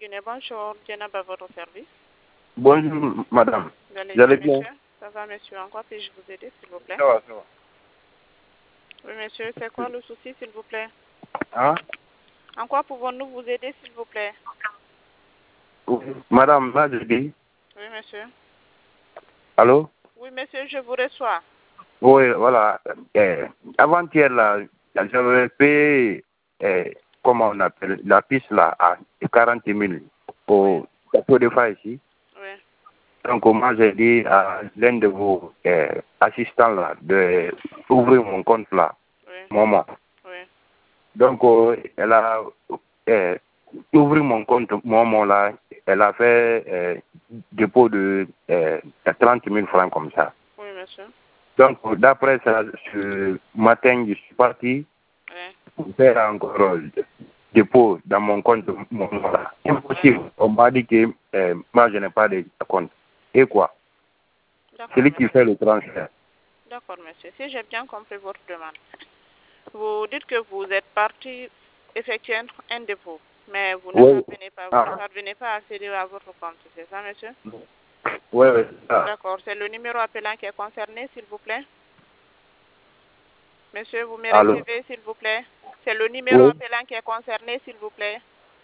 Guinée. Bonjour, Jenab à votre service. Bonjour, madame. Vous allez Vous allez bien, bien? monsieur? Ça va, monsieur. En quoi puis-je vous aider, s'il vous plaît? Ça va, ça va. Oui, monsieur, c'est quoi le souci, s'il vous plaît? Hein? En quoi pouvons-nous vous aider, s'il vous plaît? Oui. Madame, là, je dis. Oui, monsieur. Allô? Oui, monsieur, je vous reçois. Oui, voilà. Avant-hier, là, j'avais payé, comment on appelle, la piste, là, à 40 000 au château de Fa ici. Oui, Donc, moi, j'ai dit à l'un de vos assistants, là, d'ouvrir mon compte, là, oui, maman. oui. Donc, elle a ouvert mon compte, maman, là, elle a fait dépôt de 30 000 francs comme ça. Oui, monsieur. Donc, d'après ça, ce matin, je suis parti Oui. pour faire encore dépôt dans mon compte, maman, là. Impossible. On m'a dit que moi, je n'ai pas de compte. Et quoi? D'accord, Celui qui monsieur. fait le transfert. D'accord, monsieur. Si j'ai bien compris votre demande, vous dites que vous êtes parti effectuer un dépôt, mais vous ne Oui. parvenez pas, Ah. vous ne parvenez pas à accéder à votre compte, c'est ça, monsieur? Oui, oui. Ah. D'accord, c'est le numéro appelant qui est concerné, s'il vous plaît. Monsieur, vous me Allô? recevez, s'il vous plaît. C'est le numéro Oui. appelant qui est concerné, s'il vous plaît.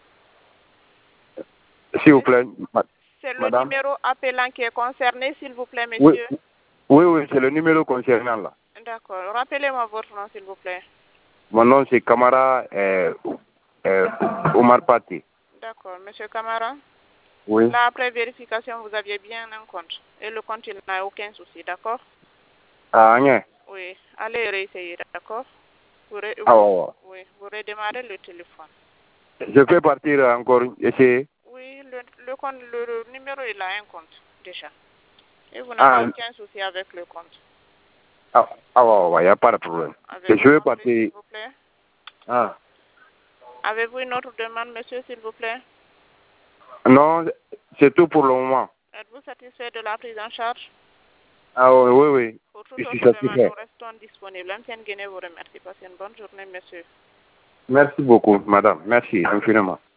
S'il vous plaît, C'est le madame. numéro appelant qui est concerné, s'il vous plaît, Oui, monsieur. oui, oui, c'est le numéro concernant là. D'accord. Rappelez-moi votre nom, s'il vous plaît. Mon nom c'est Camara Omar Pati. D'accord. Monsieur Camara, Oui. là, après vérification, vous aviez bien un compte. Et le compte, il n'a aucun souci, d'accord? Ah, rien. Oui. Allez réessayer, d'accord? Ah, ouais, ouais. Oui, vous redémarrez le téléphone. Je peux partir encore essayer. Oui, le numéro, il a un compte, déjà. Et vous n'avez Ah, aucun souci avec le compte. ah, ah ouais, ouais, y a pas de problème. Je Avez-vous vais compris, s'il partir. vous plaît? Ah. Avez-vous une autre demande, monsieur, s'il vous plaît? Non, c'est tout pour le moment. Êtes-vous satisfait de la prise en charge? Ah, oui, oui, oui. Pour toute Je suis autre demande, nous satisfait. restons disponibles. Ancienne Guinée vous remercie. Passez une bonne journée, monsieur. Merci beaucoup, madame. Merci infiniment.